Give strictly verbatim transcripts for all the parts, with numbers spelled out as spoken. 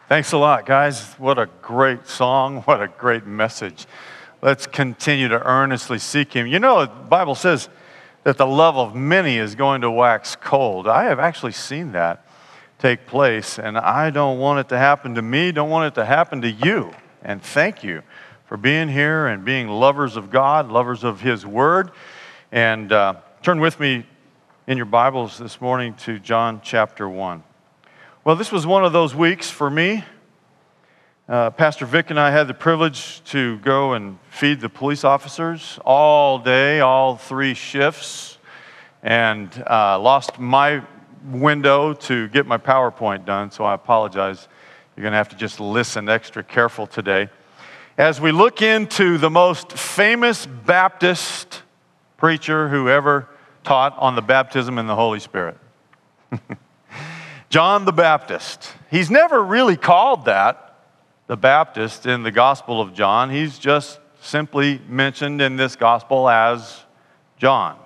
Thanks a lot, guys. What a great song. What a great message. Let's continue to earnestly seek Him. You know, the Bible says that the love of many is going to wax cold. I have actually seen that take place, and I don't want it to happen to me, don't want it to happen to you. And thank you for being here and being lovers of God, lovers of His Word. And uh, turn with me in your Bibles this morning to John chapter one. Well, this was one of those weeks for me. Uh, Pastor Vic and I had the privilege to go and feed the police officers all day, all three shifts, and uh, lost my window to get my PowerPoint done, so I apologize. You're going to have to just listen extra careful today. As we look into the most famous Baptist preacher who ever taught on the baptism in the Holy Spirit. John the Baptist. He's never really called that, the Baptist, in the Gospel of John. He's just simply mentioned in this Gospel as John.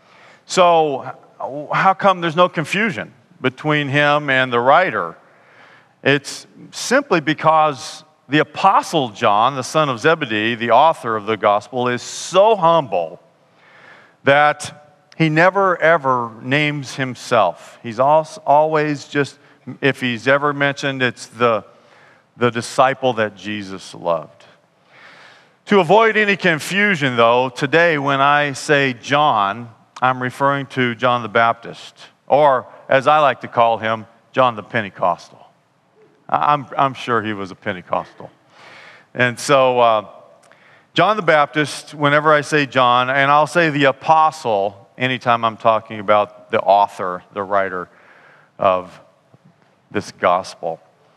So how come there's no confusion between him and the writer? It's simply because the Apostle John, the son of Zebedee, the author of the Gospel, is so humble that he never, ever names himself. He's always just, if he's ever mentioned, it's the, the disciple that Jesus loved. To avoid any confusion, though, today when I say John, I'm referring to John the Baptist, or as I like to call him, John the Pentecostal. I'm, I'm sure he was a Pentecostal. And so, uh, John the Baptist, whenever I say John, and I'll say the apostle anytime I'm talking about the author, the writer of this gospel.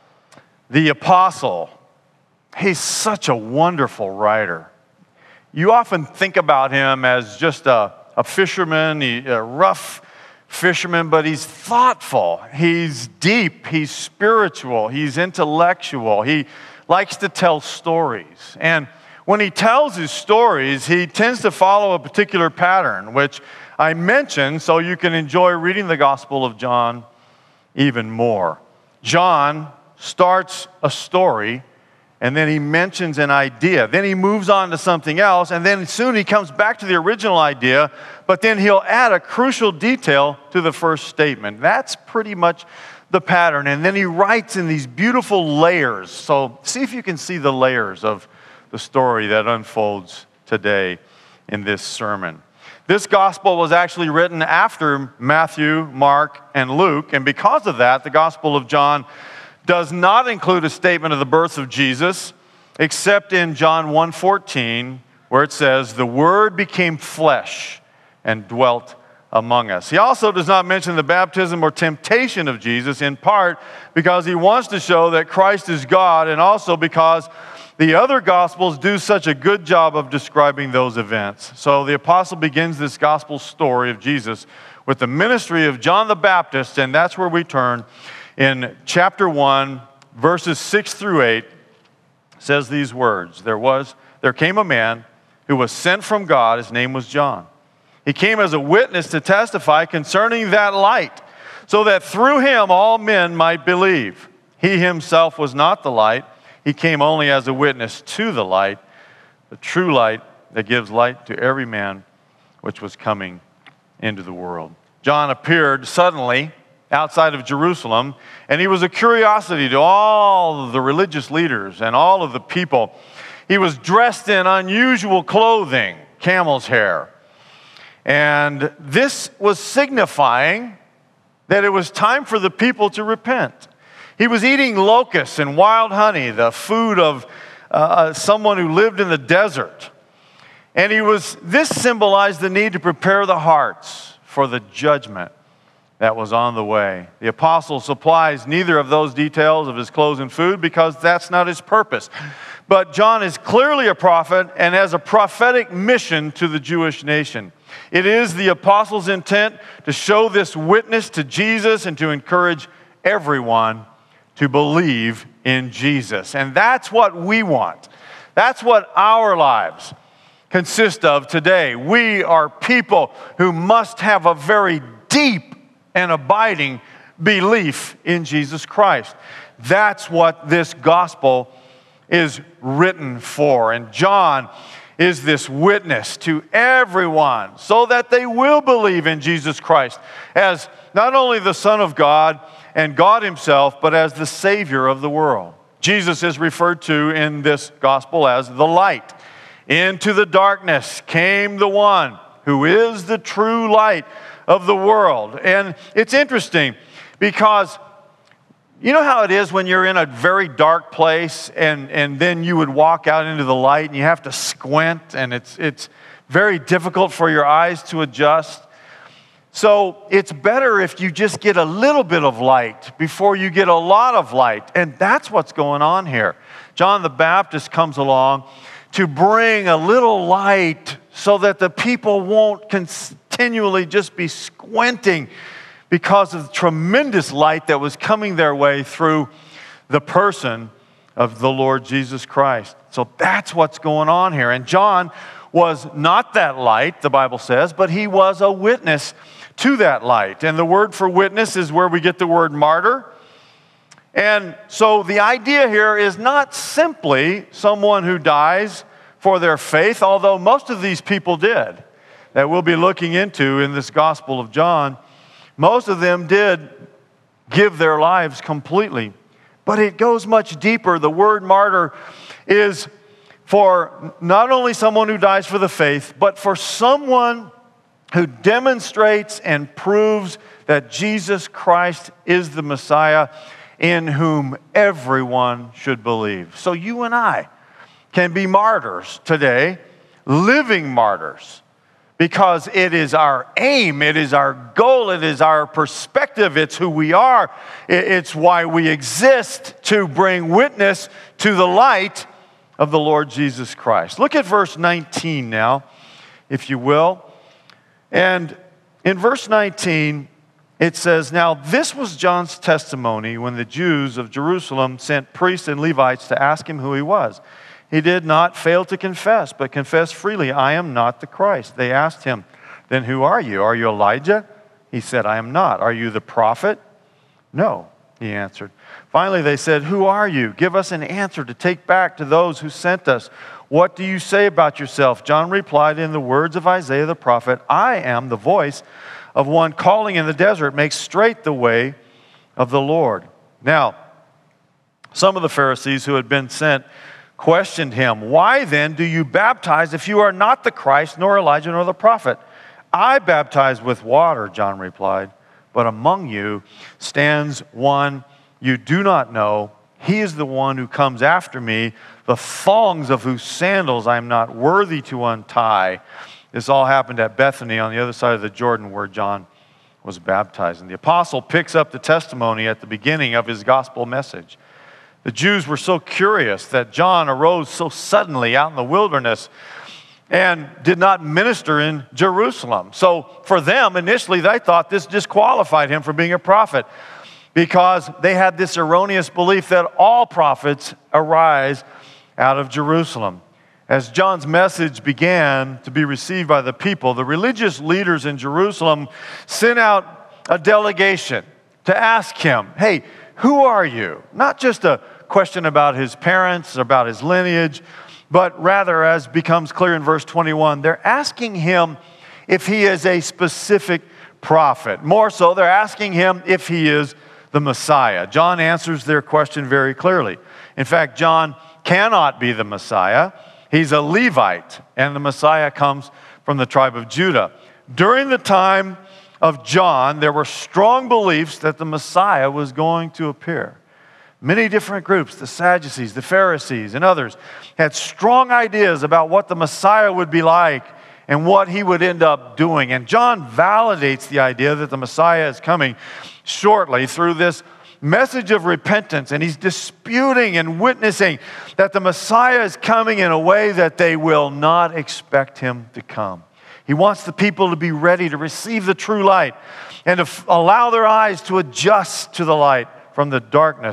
The apostle, he's such a wonderful writer. You often think about him as just a, a fisherman, a rough fisherman, but he's thoughtful, he's deep, he's spiritual, he's intellectual, he likes to tell stories. And when he tells his stories, he tends to follow a particular pattern, which I mentioned so you can enjoy reading the Gospel of John even more. John starts a story, and then he mentions an idea. Then he moves on to something else, and then soon he comes back to the original idea, but then he'll add a crucial detail to the first statement. That's pretty much the pattern. And then he writes in these beautiful layers. So see if you can see the layers of the story that unfolds today in this sermon. This gospel was actually written after Matthew, Mark, and Luke, and because of that, the Gospel of John does not include a statement of the birth of Jesus, except in John one fourteen, where it says, "The Word became flesh and dwelt among us." He also does not mention the baptism or temptation of Jesus, in part because he wants to show that Christ is God, and also because the other Gospels do such a good job of describing those events. So the apostle begins this gospel story of Jesus with the ministry of John the Baptist, and that's where we turn. In chapter one, verses six through eight, says these words, There was, there came a man who was sent from God. His name was John. He came as a witness to testify concerning that light, so that through him all men might believe. He himself was not the light. He came only as a witness to the light, the true light that gives light to every man which was coming into the world. John appeared suddenly outside of Jerusalem, and he was a curiosity to all the religious leaders and all of the people. He was dressed in unusual clothing, camel's hair. And this was signifying that it was time for the people to repent. He was eating locusts and wild honey, the food of uh, someone who lived in the desert. And he was. This symbolized the need to prepare the hearts for the judgment that was on the way. The apostle supplies neither of those details of his clothes and food because that's not his purpose. But John is clearly a prophet and has a prophetic mission to the Jewish nation. It is the apostle's intent to show this witness to Jesus and to encourage everyone to believe in Jesus. And that's what we want. That's what our lives consist of today. We are people who must have a very deep and abiding belief in Jesus Christ. That's what this gospel is written for. And John is this witness to everyone so that they will believe in Jesus Christ as not only the Son of God and God himself, but as the Savior of the world. Jesus is referred to in this gospel as the light. Into the darkness came the one who is the true light of the world. And it's interesting because you know how it is when you're in a very dark place and, and then you would walk out into the light and you have to squint and it's, it's very difficult for your eyes to adjust. So it's better if you just get a little bit of light before you get a lot of light. And that's what's going on here. John the Baptist comes along to bring a little light so that the people won't continually just be squinting because of the tremendous light that was coming their way through the person of the Lord Jesus Christ. So that's what's going on here. And John was not that light, the Bible says, but he was a witness to that light. And the word for witness is where we get the word martyr. And so the idea here is not simply someone who dies for their faith, although most of these people did, that we'll be looking into in this Gospel of John. Most of them did give their lives completely. But it goes much deeper. The word martyr is for not only someone who dies for the faith, but for someone who demonstrates and proves that Jesus Christ is the Messiah in whom everyone should believe. So you and I can be martyrs today, living martyrs, because it is our aim, it is our goal, it is our perspective, it's who we are, it's why we exist, to bring witness to the light of the Lord Jesus Christ. Look at verse nineteen now, if you will. And in verse nineteen, it says, "Now this was John's testimony when the Jews of Jerusalem sent priests and Levites to ask him who he was. He did not fail to confess, but confessed freely, 'I am not the Christ.' They asked him, 'Then who are you? Are you Elijah?' He said, 'I am not.' 'Are you the prophet?' 'No,' he answered. Finally they said, 'Who are you? Give us an answer to take back to those who sent us. What do you say about yourself?' John replied in the words of Isaiah the prophet, 'I am the voice of one calling in the desert, make straight the way of the Lord.'" Now, some of the Pharisees who had been sent questioned him. "Why then do you baptize if you are not the Christ, nor Elijah, nor the prophet?" "I baptize with water," John replied, "but among you stands one you do not know. He is the one who comes after me, the thongs of whose sandals I am not worthy to untie." This all happened at Bethany on the other side of the Jordan where John was baptized. And the apostle picks up the testimony at the beginning of his gospel message. The Jews were so curious that John arose so suddenly out in the wilderness and did not minister in Jerusalem. So for them, initially, they thought this disqualified him from being a prophet because they had this erroneous belief that all prophets arise out of Jerusalem. As John's message began to be received by the people, the religious leaders in Jerusalem sent out a delegation to ask him, "Hey, who are you?" Not just a question about his parents, about his lineage, but rather, as becomes clear in verse twenty-one, they're asking him if he is a specific prophet. More so, they're asking him if he is the Messiah. John answers their question very clearly. In fact, John cannot be the Messiah. He's a Levite, and the Messiah comes from the tribe of Judah. During the time of John, there were strong beliefs that the Messiah was going to appear. Many different groups, the Sadducees, the Pharisees, and others, had strong ideas about what the Messiah would be like and what he would end up doing. And John validates the idea that the Messiah is coming shortly through this message of repentance, and he's disputing and witnessing that the Messiah is coming in a way that they will not expect him to come. He wants the people to be ready to receive the true light and to f- allow their eyes to adjust to the light from the darkness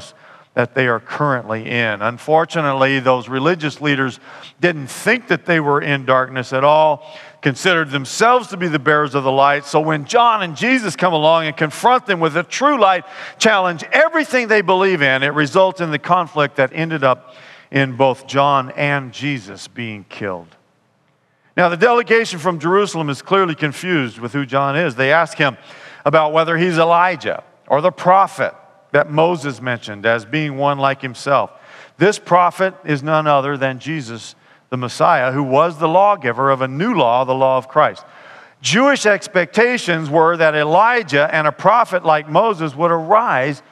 that they are currently in. Unfortunately, those religious leaders didn't think that they were in darkness at all, considered themselves to be the bearers of the light. So when John and Jesus come along and confront them with a true light, challenge everything they believe in, it results in the conflict that ended up in both John and Jesus being killed. Now, the delegation from Jerusalem is clearly confused with who John is. They ask him about whether he's Elijah or the prophet that Moses mentioned as being one like himself. This prophet is none other than Jesus, the Messiah, who was the lawgiver of a new law, the law of Christ. Jewish expectations were that Elijah and a prophet like Moses would arise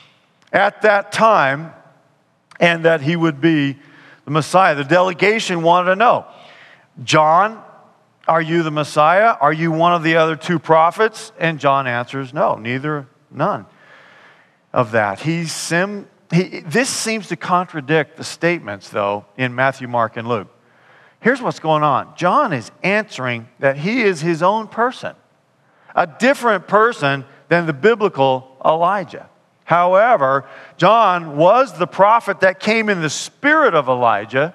at that time and that he would be the Messiah. The delegation wanted to know, John, are you the Messiah? Are you one of the other two prophets? And John answers, no, neither, none of that. He's sim, he, this seems to contradict the statements, though, in Matthew, Mark, and Luke. Here's what's going on. John is answering that he is his own person, a different person than the biblical Elijah. However, John was the prophet that came in the spirit of Elijah,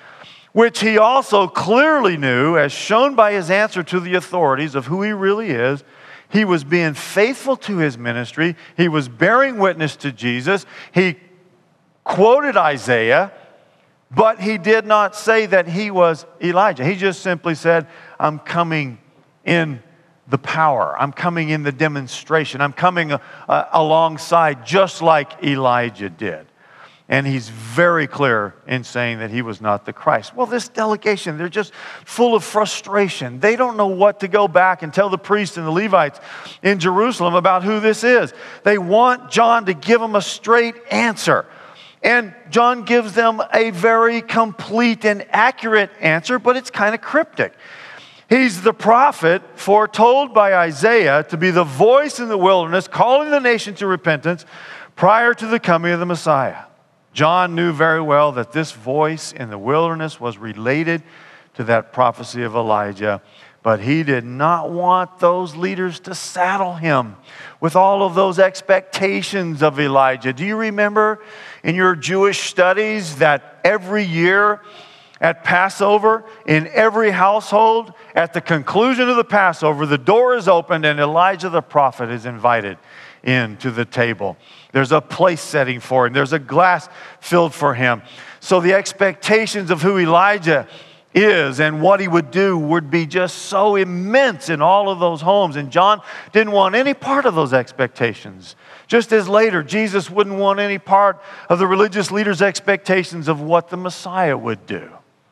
which he also clearly knew, as shown by his answer to the authorities of who he really is. He was being faithful to his ministry. He was bearing witness to Jesus. He quoted Isaiah, but he did not say that he was Elijah. He just simply said, I'm coming in the power. I'm coming in the demonstration. I'm coming uh, alongside just like Elijah did. And he's very clear in saying that he was not the Christ. Well, this delegation, they're just full of frustration. They don't know what to go back and tell the priests and the Levites in Jerusalem about who this is. They want John to give them a straight answer. And John gives them a very complete and accurate answer, but it's kind of cryptic. He's the prophet foretold by Isaiah to be the voice in the wilderness, calling the nation to repentance prior to the coming of the Messiah. John knew very well that this voice in the wilderness was related to that prophecy of Elijah, but he did not want those leaders to saddle him with all of those expectations of Elijah. Do you remember in your Jewish studies that every year at Passover, in every household, at the conclusion of the Passover, the door is opened and Elijah the prophet is invited into the table. There's a place setting for him. There's a glass filled for him. So the expectations of who Elijah is and what he would do would be just so immense in all of those homes. And John didn't want any part of those expectations. Just as later, Jesus wouldn't want any part of the religious leaders' expectations of what the Messiah would do.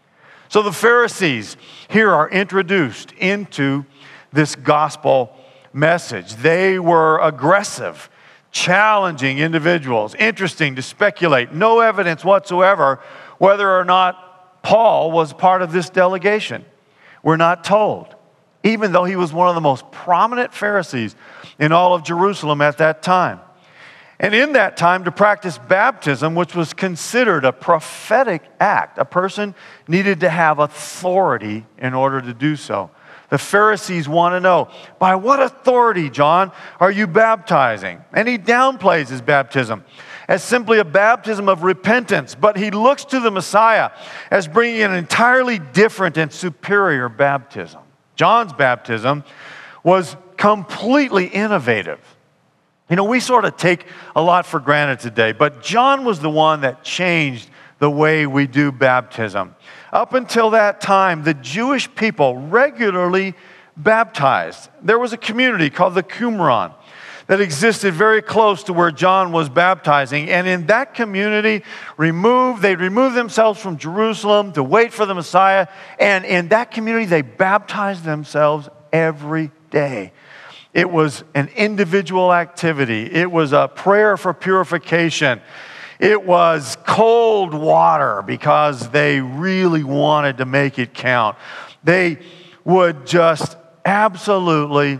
So the Pharisees here are introduced into this gospel message. They were aggressive, challenging individuals, interesting to speculate, no evidence whatsoever whether or not Paul was part of this delegation. We're not told, even though he was one of the most prominent Pharisees in all of Jerusalem at that time. And in that time, to practice baptism, which was considered a prophetic act, a person needed to have authority in order to do so. The Pharisees want to know, by what authority, John, are you baptizing? And he downplays his baptism as simply a baptism of repentance, but he looks to the Messiah as bringing an entirely different and superior baptism. John's baptism was completely innovative. You know, we sort of take a lot for granted today, but John was the one that changed the way we do baptism. Up until that time, the Jewish people regularly baptized. There was a community called the Qumran that existed very close to where John was baptizing. And in that community, removed, they'd remove themselves from Jerusalem to wait for the Messiah. And in that community, they baptized themselves every day. It was an individual activity. It was a prayer for purification. It was cold water because they really wanted to make it count. They would just absolutely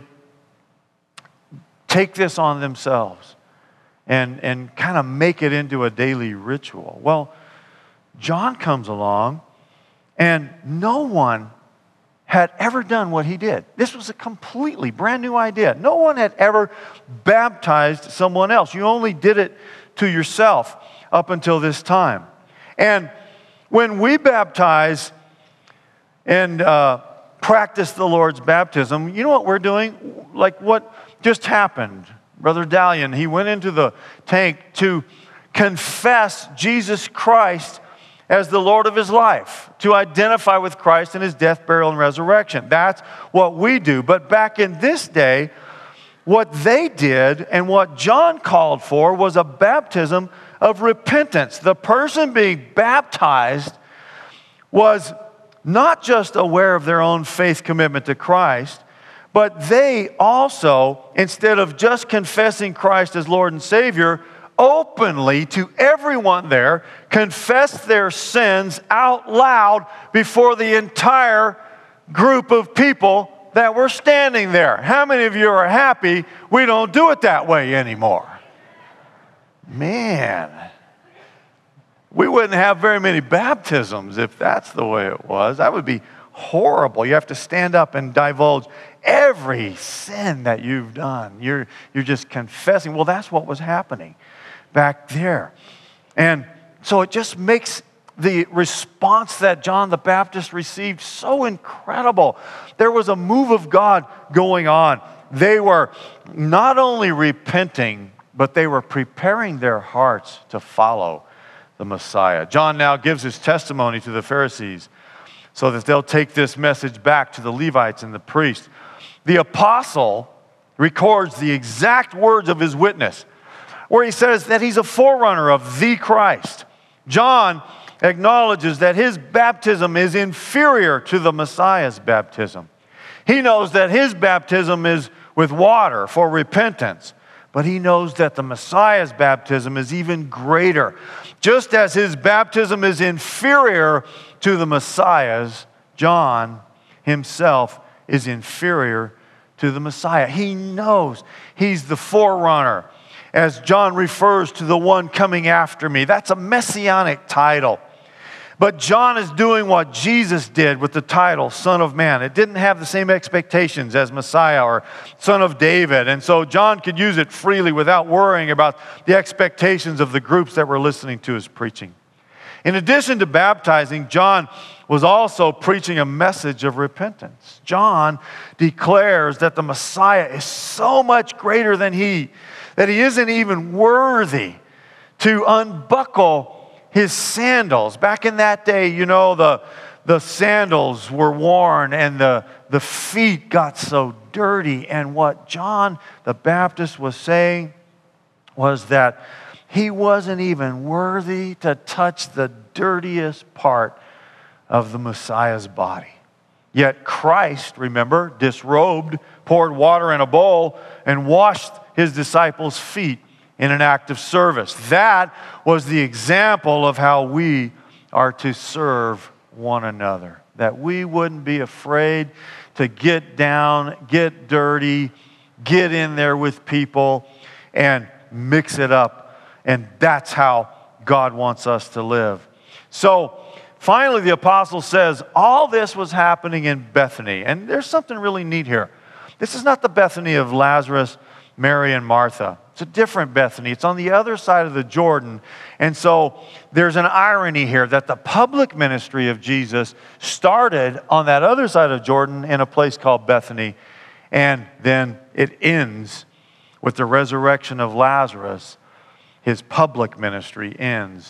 take this on themselves and, and kind of make it into a daily ritual. Well, John comes along and no one had ever done what he did. This was a completely brand new idea. No one had ever baptized someone else. You only did it to yourself. up until this time. And when we baptize and uh, practice the Lord's baptism, you know what we're doing? Like what just happened. Brother Dalian, he went into the tank to confess Jesus Christ as the Lord of his life, to identify with Christ in his death, burial, and resurrection. That's what we do. But back in this day, what they did and what John called for was a baptism of repentance. The person being baptized was not just aware of their own faith commitment to Christ, but they also, instead of just confessing Christ as Lord and Savior, openly to everyone there, confessed their sins out loud before the entire group of people that were standing there. How many of you are happy we don't do it that way anymore? Man, we wouldn't have very many baptisms if that's the way it was. That would be horrible. You have to stand up and divulge every sin that you've done. You're, you're just confessing. Well, that's what was happening back there. And so it just makes the response that John the Baptist received so incredible. There was a move of God going on. They were not only repenting, but they were preparing their hearts to follow the Messiah. John now gives his testimony to the Pharisees so that they'll take this message back to the Levites and the priests. The apostle records the exact words of his witness, where he says that he's a forerunner of the Christ. John acknowledges that his baptism is inferior to the Messiah's baptism. He knows that his baptism is with water for repentance, but he knows that the Messiah's baptism is even greater. Just as his baptism is inferior to the Messiah's, John himself is inferior to the Messiah. He knows he's the forerunner, as John refers to the one coming after me. That's a messianic title. But John is doing what Jesus did with the title Son of Man. It didn't have the same expectations as Messiah or Son of David. And so John could use it freely without worrying about the expectations of the groups that were listening to his preaching. In addition to baptizing, John was also preaching a message of repentance. John declares that the Messiah is so much greater than he, that he isn't even worthy to unbuckle his sandals. Back in that day, you know, the, the sandals were worn and the, the feet got so dirty. And what John the Baptist was saying was that he wasn't even worthy to touch the dirtiest part of the Messiah's body. Yet Christ, remember, disrobed, poured water in a bowl, and washed his disciples' feet in an act of service. That was the example of how we are to serve one another. That we wouldn't be afraid to get down, get dirty, get in there with people, and mix it up. And that's how God wants us to live. So, finally, the apostle says, all this was happening in Bethany. And there's something really neat here. This is not the Bethany of Lazarus, Mary, and Martha. It's a different Bethany. It's on the other side of the Jordan. And so there's an irony here that the public ministry of Jesus started on that other side of Jordan in a place called Bethany. And then it ends with the resurrection of Lazarus. His public ministry ends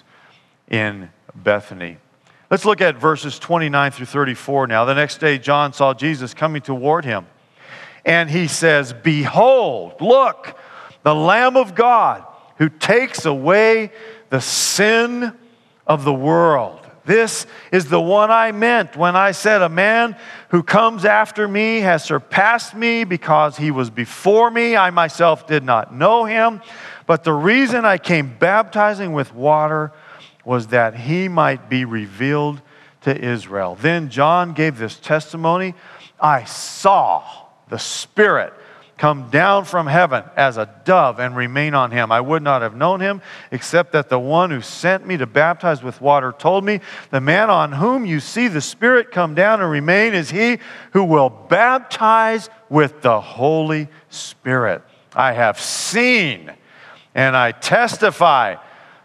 in Bethany. Let's look at verses twenty-nine through thirty-four now. The next day, John saw Jesus coming toward him. And he says, "Behold, look, the Lamb of God who takes away the sin of the world. This is the one I meant when I said, a man who comes after me has surpassed me because he was before me. I myself did not know him. But the reason I came baptizing with water was that he might be revealed to Israel." Then John gave this testimony, "I saw the Spirit come down from heaven as a dove and remain on him. I would not have known him except that the one who sent me to baptize with water told me, the man on whom you see the Spirit come down and remain is he who will baptize with the Holy Spirit. I have seen and I testify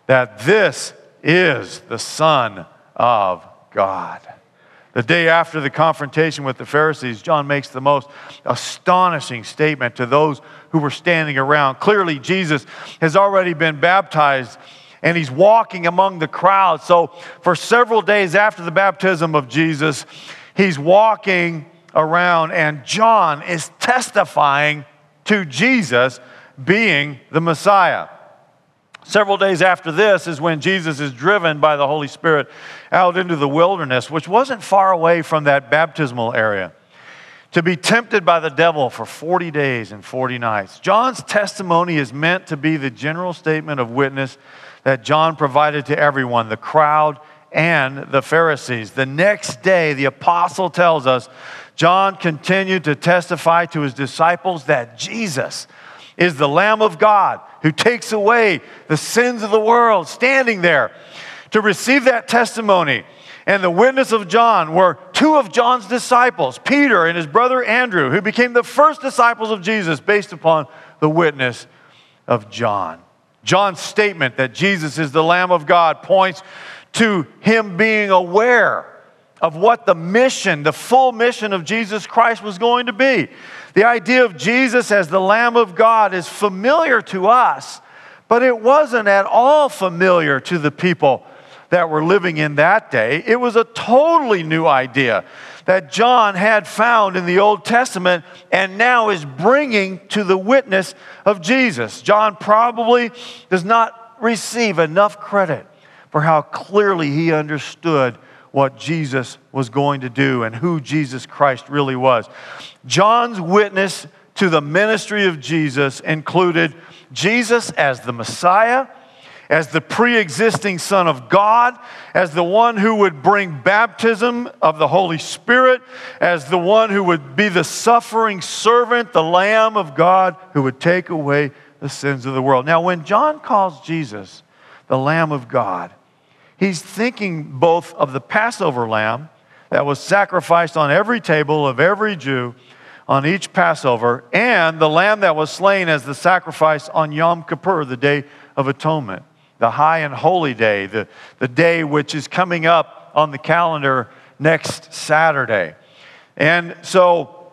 that this is the Son of God. The day after the confrontation with the Pharisees, John makes the most astonishing statement to those who were standing around. Clearly, Jesus has already been baptized, and he's walking among the crowd. So for several days after the baptism of Jesus, he's walking around, and John is testifying to Jesus being the Messiah. Several days after this is when Jesus is driven by the Holy Spirit out into the wilderness, which wasn't far away from that baptismal area, to be tempted by the devil for forty days and forty nights. John's testimony is meant to be the general statement of witness that John provided to everyone, the crowd and the Pharisees. The next day, the apostle tells us, John continued to testify to his disciples that Jesus is the Lamb of God who takes away the sins of the world. Standing there to receive that testimony and the witness of John were two of John's disciples, Peter and his brother Andrew, who became the first disciples of Jesus based upon the witness of John. John's statement that Jesus is the Lamb of God points to him being aware of what the mission, the full mission of Jesus Christ was going to be. The idea of Jesus as the Lamb of God is familiar to us, but it wasn't at all familiar to the people that were living in that day. It was a totally new idea that John had found in the Old Testament and now is bringing to the witness of Jesus. John probably does not receive enough credit for how clearly he understood what Jesus was going to do and who Jesus Christ really was. John's witness to the ministry of Jesus included Jesus as the Messiah, as the pre-existing Son of God, as the one who would bring baptism of the Holy Spirit, as the one who would be the suffering servant, the Lamb of God who would take away the sins of the world. Now, when John calls Jesus the Lamb of God, he's thinking both of the Passover lamb that was sacrificed on every table of every Jew on each Passover, and the lamb that was slain as the sacrifice on Yom Kippur, the Day of Atonement, the high and holy day, the, the day which is coming up on the calendar next Saturday. And so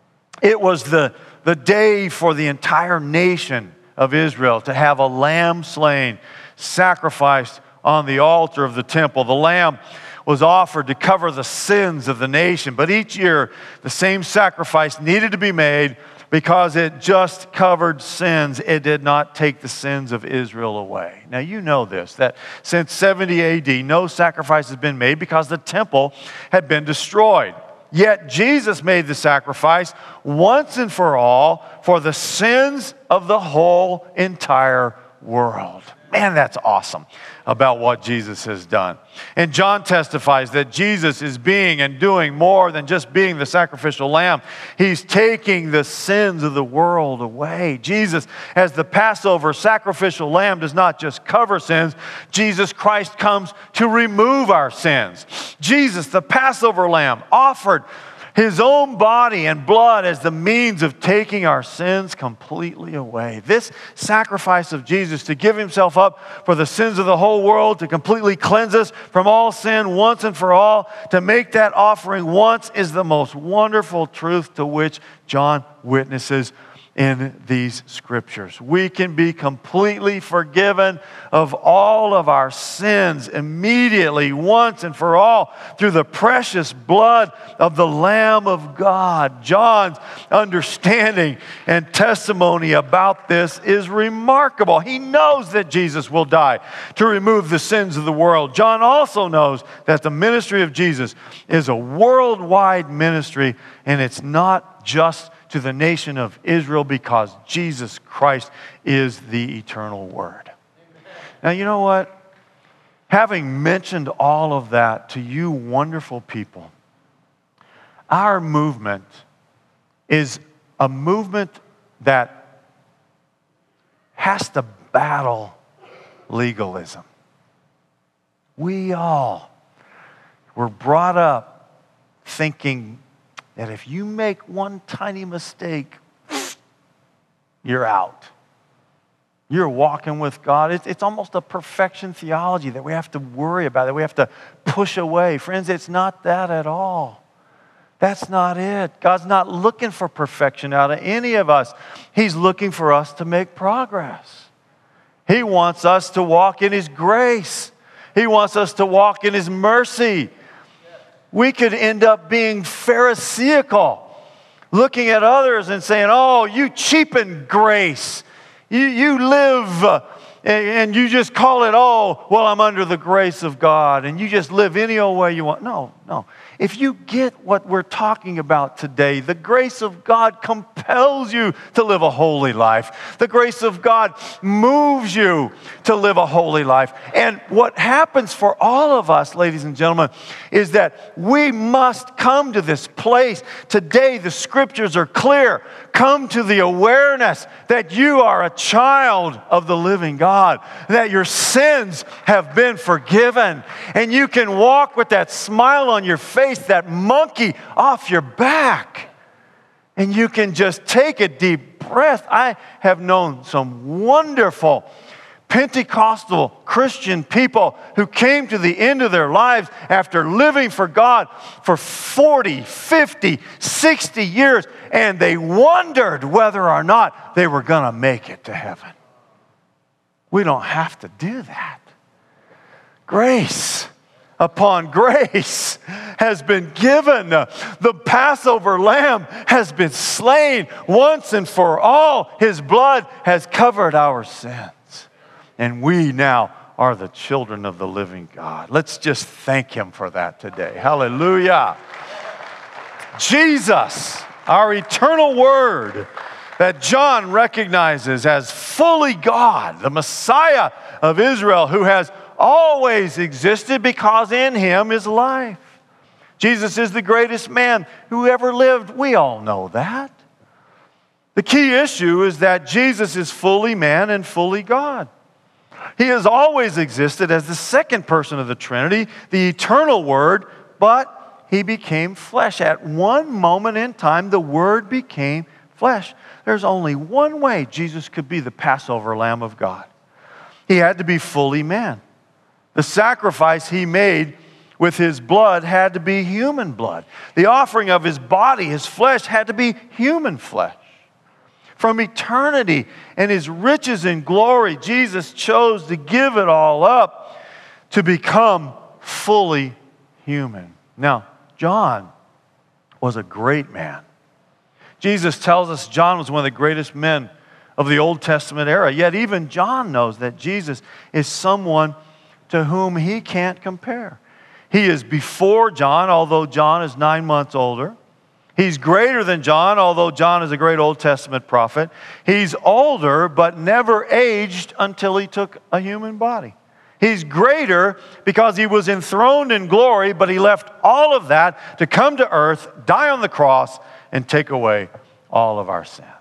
it was the, the day for the entire nation of Israel to have a lamb slain, sacrificed on the altar of the temple. The lamb was offered to cover the sins of the nation, but each year the same sacrifice needed to be made because it just covered sins. It did not take the sins of Israel away. Now you know this, that since seventy A D, no sacrifice has been made because the temple had been destroyed. Yet Jesus made the sacrifice once and for all for the sins of the whole entire world. Man, that's awesome about what Jesus has done. And John testifies that Jesus is being and doing more than just being the sacrificial lamb. He's taking the sins of the world away. Jesus, as the Passover sacrificial lamb, does not just cover sins. Jesus Christ comes to remove our sins. Jesus, the Passover lamb, offered his own body and blood as the means of taking our sins completely away. This sacrifice of Jesus to give himself up for the sins of the whole world, to completely cleanse us from all sin once and for all, to make that offering once, is the most wonderful truth to which John witnesses in these scriptures. We can be completely forgiven of all of our sins immediately, once and for all, through the precious blood of the Lamb of God. John's understanding and testimony about this is remarkable. He knows that Jesus will die to remove the sins of the world. John also knows that the ministry of Jesus is a worldwide ministry, and it's not just to the nation of Israel, because Jesus Christ is the eternal Word. Amen. Now, you know what? Having mentioned all of that to you wonderful people, our movement is a movement that has to battle legalism. We all were brought up thinking that if you make one tiny mistake, you're out. You're walking with God. It's, it's almost a perfection theology that we have to worry about, that we have to push away. Friends, it's not that at all. That's not it. God's not looking for perfection out of any of us. He's looking for us to make progress. He wants us to walk in His grace. He wants us to walk in His mercy. We could end up being Pharisaical, looking at others and saying, oh, you cheapen grace. You, you live uh, and, and you just call it, oh, well, I'm under the grace of God. And you just live any old way you want. No, no. If you get what we're talking about today, the grace of God compels you to live a holy life. The grace of God moves you to live a holy life. And what happens for all of us, ladies and gentlemen, is that we must come to this place. Today, the scriptures are clear. Come to the awareness that you are a child of the living God, that your sins have been forgiven, and you can walk with that smile on your face, that monkey off your back, and you can just take a deep breath. I have known some wonderful Pentecostal Christian people who came to the end of their lives after living for God for forty, fifty, sixty years, and they wondered whether or not they were going to make it to heaven. We don't have to do that. Grace upon grace has been given. The Passover lamb has been slain once and for all. His blood has covered our sins. And we now are the children of the living God. Let's just thank Him for that today. Hallelujah. Jesus, our eternal Word, that John recognizes as fully God, the Messiah of Israel, who has always existed because in Him is life. Jesus is the greatest man who ever lived. We all know that. The key issue is that Jesus is fully man and fully God. He has always existed as the second person of the Trinity, the eternal Word, but He became flesh. At one moment in time, the Word became flesh. There's only one way Jesus could be the Passover Lamb of God. He had to be fully man. The sacrifice He made with His blood had to be human blood. The offering of His body, His flesh, had to be human flesh. From eternity and His riches and glory, Jesus chose to give it all up to become fully human. Now, John was a great man. Jesus tells us John was one of the greatest men of the Old Testament era. Yet even John knows that Jesus is someone to whom he can't compare. He is before John, although John is nine months older. He's greater than John, although John is a great Old Testament prophet. He's older, but never aged until He took a human body. He's greater because He was enthroned in glory, but He left all of that to come to earth, die on the cross, and take away all of our sins.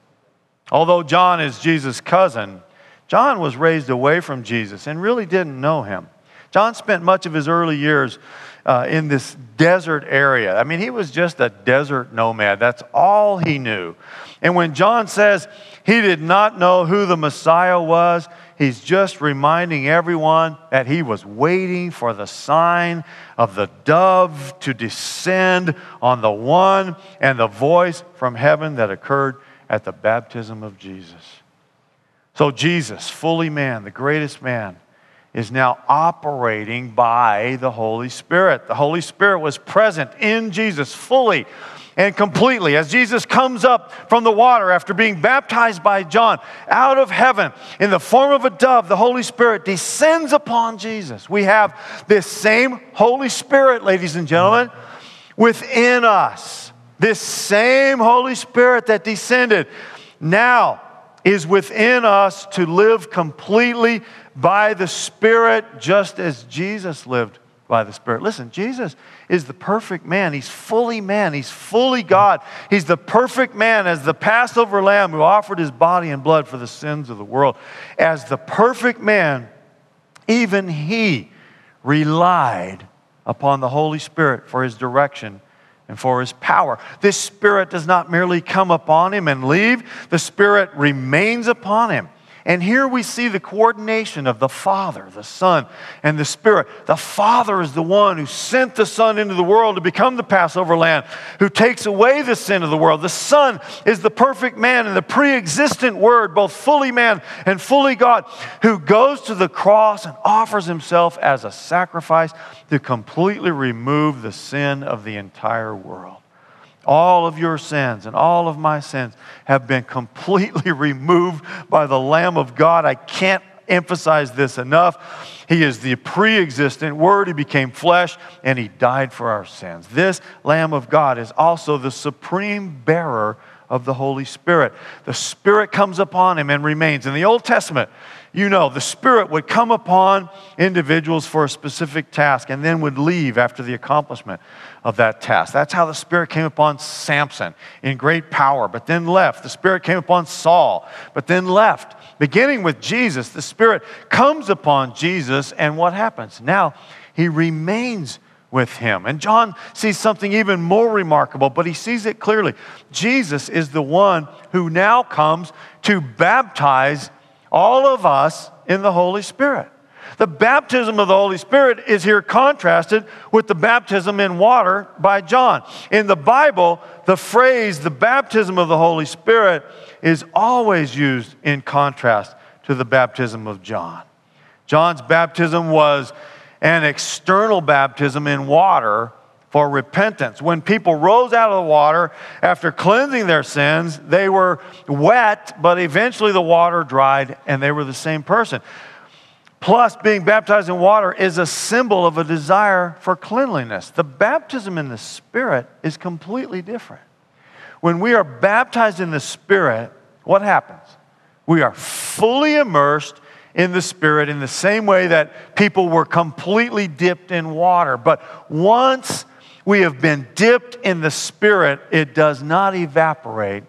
Although John is Jesus' cousin, John was raised away from Jesus and really didn't know Him. John spent much of his early years uh, in this desert area. I mean, he was just a desert nomad. That's all he knew. And when John says he did not know who the Messiah was, he's just reminding everyone that he was waiting for the sign of the dove to descend on the one and the voice from heaven that occurred at the baptism of Jesus. So Jesus, fully man, the greatest man, is now operating by the Holy Spirit. The Holy Spirit was present in Jesus fully and completely. As Jesus comes up from the water after being baptized by John out of heaven in the form of a dove, the Holy Spirit descends upon Jesus. We have this same Holy Spirit, ladies and gentlemen, within us. This same Holy Spirit that descended now is within us to live completely by the Spirit, just as Jesus lived by the Spirit. Listen, Jesus is the perfect man. He's fully man. He's fully God. He's the perfect man as the Passover lamb who offered His body and blood for the sins of the world. As the perfect man, even He relied upon the Holy Spirit for His direction and for His power. This Spirit does not merely come upon Him and leave. The Spirit remains upon Him. And here we see the coordination of the Father, the Son, and the Spirit. The Father is the one who sent the Son into the world to become the Passover lamb, who takes away the sin of the world. The Son is the perfect man and the pre-existent Word, both fully man and fully God, who goes to the cross and offers himself as a sacrifice to completely remove the sin of the entire world. All of your sins and all of my sins have been completely removed by the Lamb of God. I can't emphasize this enough. He is the pre-existent Word. He became flesh, and He died for our sins. This Lamb of God is also the supreme bearer of the Holy Spirit. The Spirit comes upon Him and remains. In the Old Testament, you know, the Spirit would come upon individuals for a specific task and then would leave after the accomplishment of that task. That's how the Spirit came upon Samson in great power, but then left. The Spirit came upon Saul, but then left. Beginning with Jesus, the Spirit comes upon Jesus, and what happens? Now, He remains with Him. And John sees something even more remarkable, but he sees it clearly. Jesus is the one who now comes to baptize all of us in the Holy Spirit. The baptism of the Holy Spirit is here contrasted with the baptism in water by John. In the Bible, the phrase, the baptism of the Holy Spirit, is always used in contrast to the baptism of John. John's baptism was an external baptism in water for repentance. When people rose out of the water after cleansing their sins, they were wet, but eventually the water dried and they were the same person. Plus, being baptized in water is a symbol of a desire for cleanliness. The baptism in the Spirit is completely different. When we are baptized in the Spirit, what happens? We are fully immersed in the Spirit in the same way that people were completely dipped in water. But once we have been dipped in the Spirit, it does not evaporate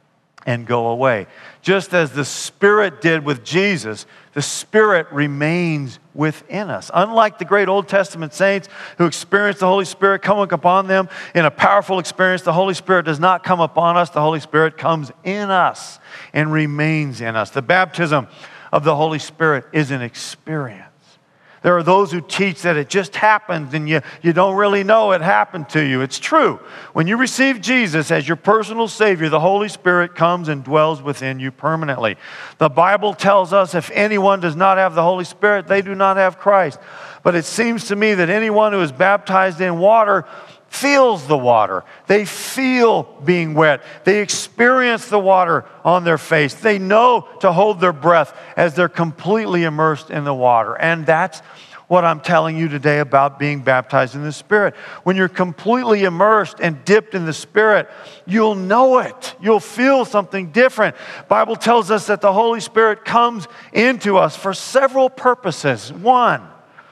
and go away. Just as the Spirit did with Jesus, the Spirit remains within us. Unlike the great Old Testament saints who experienced the Holy Spirit coming upon them in a powerful experience, the Holy Spirit does not come upon us. The Holy Spirit comes in us and remains in us. The baptism of the Holy Spirit is an experience. There are those who teach that it just happens and you, you don't really know it happened to you. It's true. When you receive Jesus as your personal Savior, the Holy Spirit comes and dwells within you permanently. The Bible tells us if anyone does not have the Holy Spirit, they do not have Christ. But it seems to me that anyone who is baptized in water feels the water. They feel being wet. They experience the water on their face. They know to hold their breath as they're completely immersed in the water. And that's what I'm telling you today about being baptized in the Spirit. When you're completely immersed and dipped in the Spirit, you'll know it. You'll feel something different. The Bible tells us that the Holy Spirit comes into us for several purposes. One,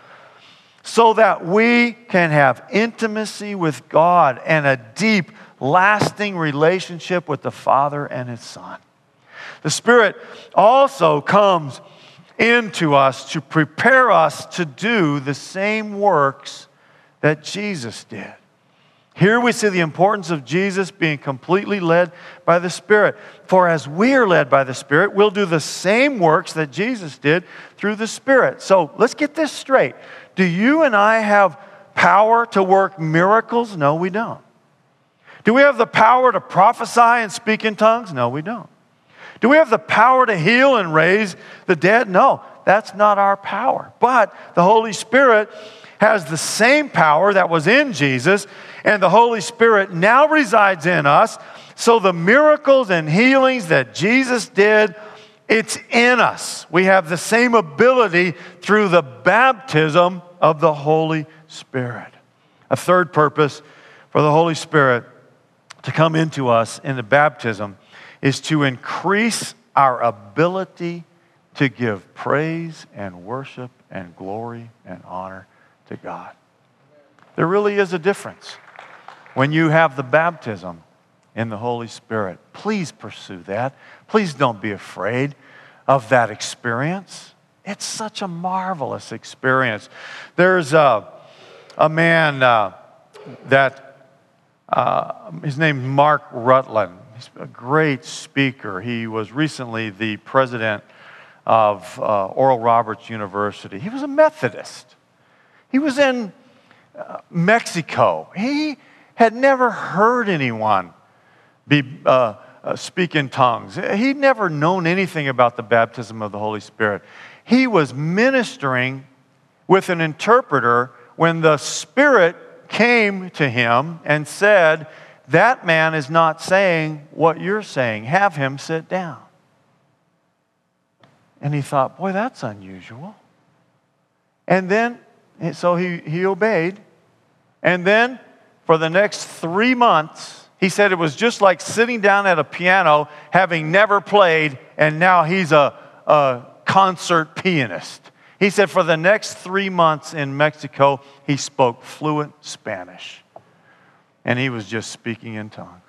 so that we can have intimacy with God and a deep, lasting relationship with the Father and His Son. The Spirit also comes into us to prepare us to do the same works that Jesus did. Here we see the importance of Jesus being completely led by the Spirit. For as we are led by the Spirit, we'll do the same works that Jesus did through the Spirit. So let's get this straight. Do you and I have power to work miracles? No, we don't. Do we have the power to prophesy and speak in tongues? No, we don't. Do we have the power to heal and raise the dead? No, that's not our power. But the Holy Spirit has the same power that was in Jesus, and the Holy Spirit now resides in us. So the miracles and healings that Jesus did, it's in us. We have the same ability through the baptism of the Holy Spirit. A third purpose for the Holy Spirit to come into us in the baptism is to increase our ability to give praise and worship and glory and honor to God. There really is a difference when you have the baptism in the Holy Spirit. Please pursue that. Please don't be afraid of that experience. It's such a marvelous experience. There's a, a man uh, that, uh, his name's Mark Rutland. He's a great speaker. He was recently the president of uh, Oral Roberts University. He was a Methodist. He was in uh, Mexico. He had never heard anyone be, uh, uh, speak in tongues. He'd never known anything about the baptism of the Holy Spirit. He was ministering with an interpreter when the Spirit came to him and said, "That man is not saying what you're saying. Have him sit down." And he thought, boy, that's unusual. And then, so he, he obeyed. And then, for the next three months, he said it was just like sitting down at a piano, having never played, and now he's a, a concert pianist. He said for the next three months in Mexico, he spoke fluent Spanish. And he was just speaking in tongues.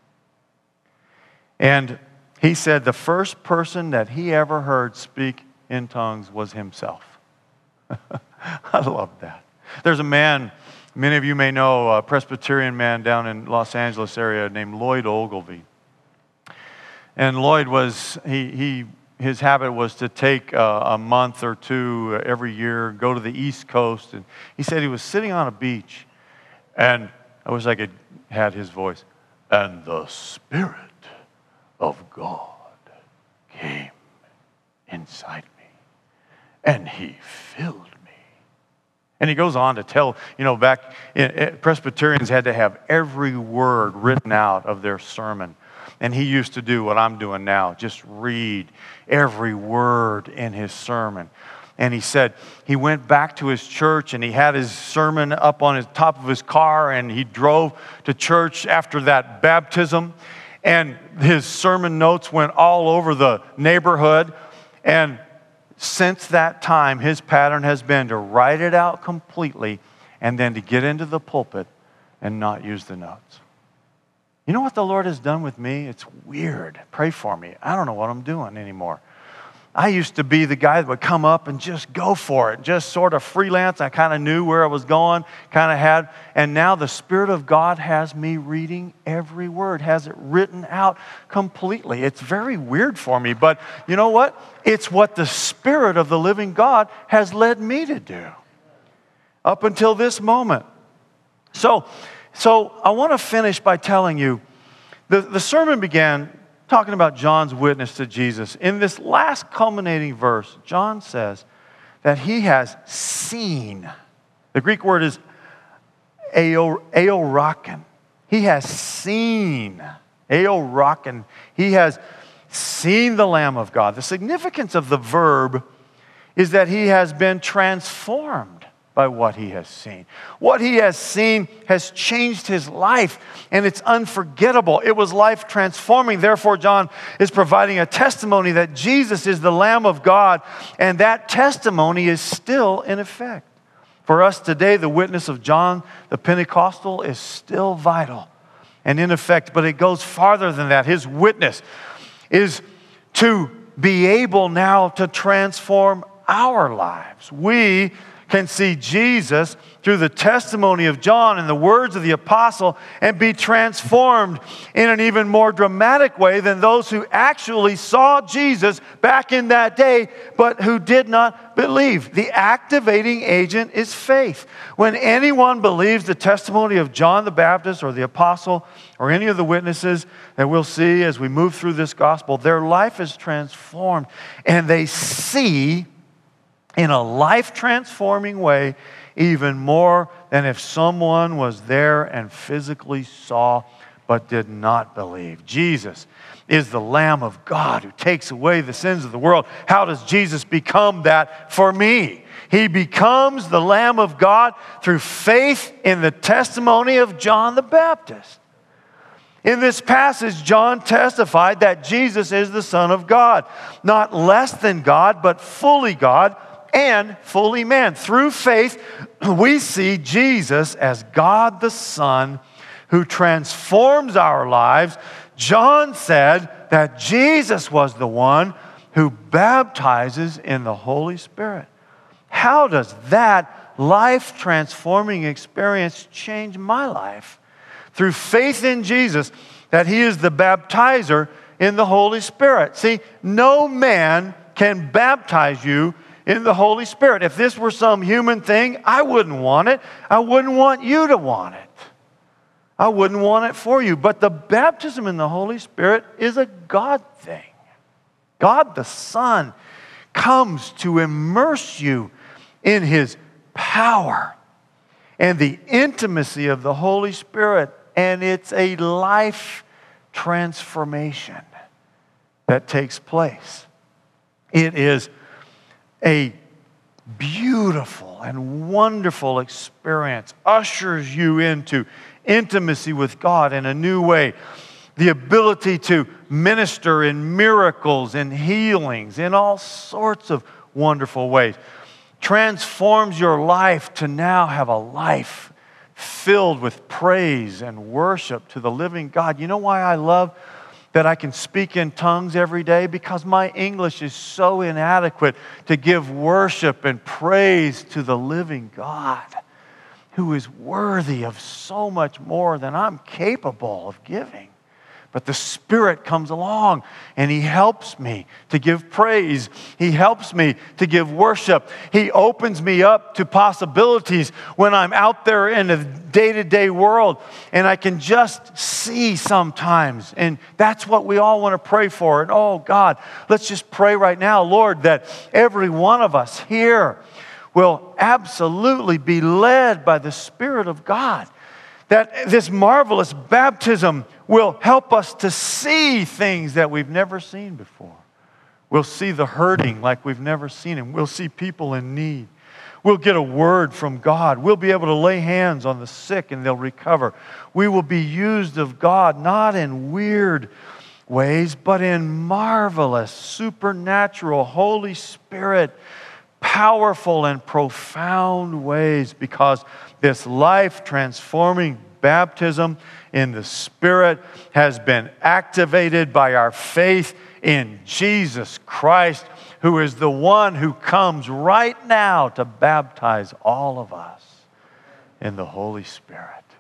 And he said the first person that he ever heard speak in tongues was himself. I love that. There's a man, many of you may know, a Presbyterian man down in Los Angeles area named Lloyd Ogilvie. And Lloyd was, he, he his habit was to take a, a month or two every year, go to the East Coast. And he said he was sitting on a beach, and I wish I could had his voice, and the Spirit of God came inside me, and He filled me. And he goes on to tell, you know, back, in, Presbyterians had to have every word written out of their sermon. And he used to do what I'm doing now, just read every word in his sermon. And he said he went back to his church and he had his sermon up on the top of his car, and he drove to church after that baptism. And his sermon notes went all over the neighborhood. And since that time, his pattern has been to write it out completely and then to get into the pulpit and not use the notes. You know what the Lord has done with me? It's weird. Pray for me. I don't know what I'm doing anymore. I used to be the guy that would come up and just go for it, just sort of freelance. I kind of knew where I was going, kind of had, and now the Spirit of God has me reading every word, has it written out completely. It's very weird for me, but you know what? It's what the Spirit of the living God has led me to do up until this moment. So, so I want to finish by telling you, the, the sermon began talking about John's witness to Jesus. In this last culminating verse, John says that he has seen. The Greek word is aoraken. He has seen. Aoraken. He has seen the Lamb of God. The significance of the verb is that he has been transformed by what he has seen. What he has seen has changed his life, and it's unforgettable. It was life transforming. Therefore, John is providing a testimony that Jesus is the Lamb of God, and that testimony is still in effect. For us today, the witness of John the Pentecostal is still vital and in effect, but it goes farther than that. His witness is to be able now to transform our lives. We can see Jesus through the testimony of John and the words of the apostle and be transformed in an even more dramatic way than those who actually saw Jesus back in that day, but who did not believe. The activating agent is faith. When anyone believes the testimony of John the Baptist or the apostle or any of the witnesses that we'll see as we move through this gospel, their life is transformed, and they see in a life-transforming way, even more than if someone was there and physically saw but did not believe. Jesus is the Lamb of God who takes away the sins of the world. How does Jesus become that for me? He becomes the Lamb of God through faith in the testimony of John the Baptist. In this passage, John testified that Jesus is the Son of God, not less than God, but fully God, and fully man. Through faith, we see Jesus as God the Son who transforms our lives. John said that Jesus was the one who baptizes in the Holy Spirit. How does that life-transforming experience change my life? Through faith in Jesus, that He is the baptizer in the Holy Spirit. See, no man can baptize you in the Holy Spirit. If this were some human thing, I wouldn't want it. I wouldn't want you to want it. I wouldn't want it for you. But the baptism in the Holy Spirit is a God thing. God the Son comes to immerse you in His power and the intimacy of the Holy Spirit. And it's a life transformation that takes place. It is a beautiful and wonderful experience, ushers you into intimacy with God in a new way. The ability to minister in miracles and healings in all sorts of wonderful ways. Transforms your life to now have a life filled with praise and worship to the living God. You know why I love that I can speak in tongues every day? Because my English is so inadequate to give worship and praise to the living God, who is worthy of so much more than I'm capable of giving. But the Spirit comes along and He helps me to give praise. He helps me to give worship. He opens me up to possibilities when I'm out there in the day-to-day world and I can just see sometimes. And that's what we all want to pray for. And oh God, let's just pray right now, Lord, that every one of us here will absolutely be led by the Spirit of God. That this marvelous baptism will help us to see things that we've never seen before. We'll see the hurting like we've never seen Him. We'll see people in need. We'll get a word from God. We'll be able to lay hands on the sick and they'll recover. We will be used of God not in weird ways, but in marvelous, supernatural, Holy Spirit, powerful and profound ways, because this life-transforming baptism in the Spirit has been activated by our faith in Jesus Christ, who is the one who comes right now to baptize all of us in the Holy Spirit.